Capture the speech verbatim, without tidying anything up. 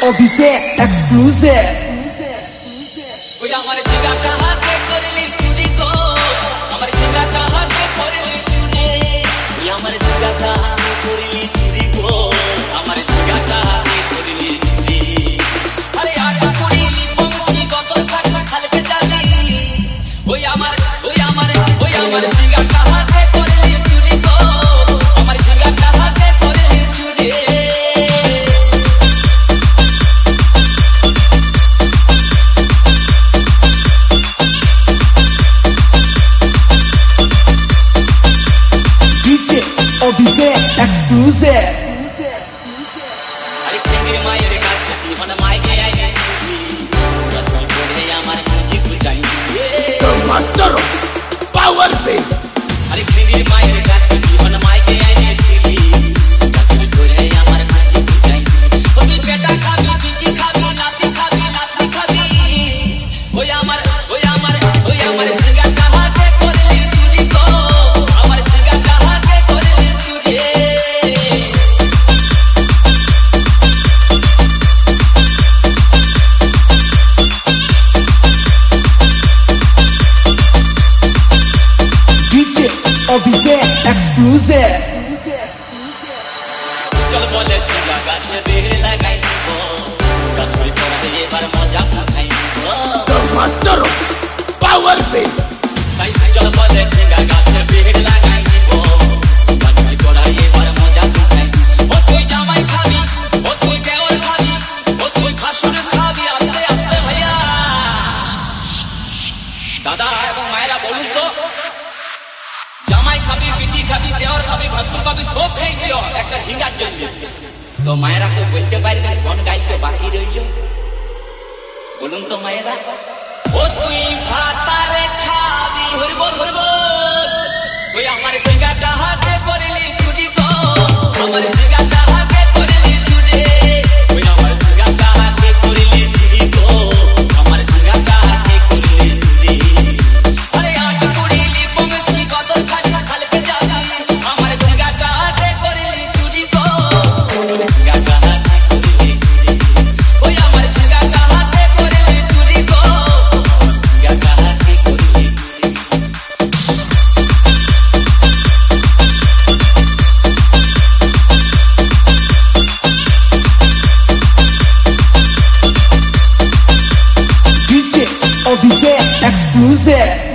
Obise exclusive. We are one of the guys that have to go to go. I'm one of the guys that have to go to we are one of the guys that have to go. I'm one of the guys that have to go to अरे यार पूरी लिपोंसी को तो खट खल के डाली वो यामर वो यामर वो यामर जिंगा कहां के कोरली चूड़ी को हमार जिंगा कहां के कोरली चूड़ी डीजे Obise exclusive. अरे खेंगे मायर का छती मन माय के आई रचना कोरे हमारे म्यूजिक बुझाई The master of power bass. अरे खेंगे मायर का छती मन माय के आई रचना कोरे हमारे म्यूजिक बुझाई ओ भी बेटा खाबी बीजी खाबी लाती खाबी लाती खाबी ओ यामर ओ यामर ओ यामर जिंगा कहां के कोरली चूड़ी को हमारे जिंगा कहां के कोरली चूड़ी Obise exclusive. चल बोले जिंगा गाछ में बेर लगाई ओ गाछ में पड़ा ये बार मजा उठाई ओ The master of power bass. भाई चल बोले जिंगा गाछ में बेर लगाई ओ गाछ में पड़ा ये बार मजा उठाई ओ तू जामाई खाबी ओ तू देवर खाबी ओ तू खासुर खाबी आस्ते आस्ते भैया दादा এবং মায়েরা বলুন তো জামাই খাবি পিটি খাবি দেওর খাবি ভাসুর খাবি সব খাই দিল একটা ঝিঙ্গার জন্য তো মায়েরা কেউ বলতে পারবে কোন গাইতে বাকি রইল বলুন তো মায়েরা ও তুই ভাতারে খাবি হরবর হরবর তুই আমার ঝিঙ্গাটা হাতে করলি চুরি গো আমার ঝিঙ্গাটা হাতে করলি চুরি তুই আমার ঝিঙ্গাটা হাতে করলি চুরি গো আমার ঝিঙ্গাটা হাতে করলি চুরি अरे आठ कुड़ी लिपोंसी को तो खट खल के जाती हमारे जिंगाटा हाथे कोरली चूड़ी को जिंगाटा हाथे कोरली चूड़ी ओ हमारे जिंगाटा हाथे कोरली चूड़ी को जिंगाटा हाथे कोरली डीजे Obise exclusive.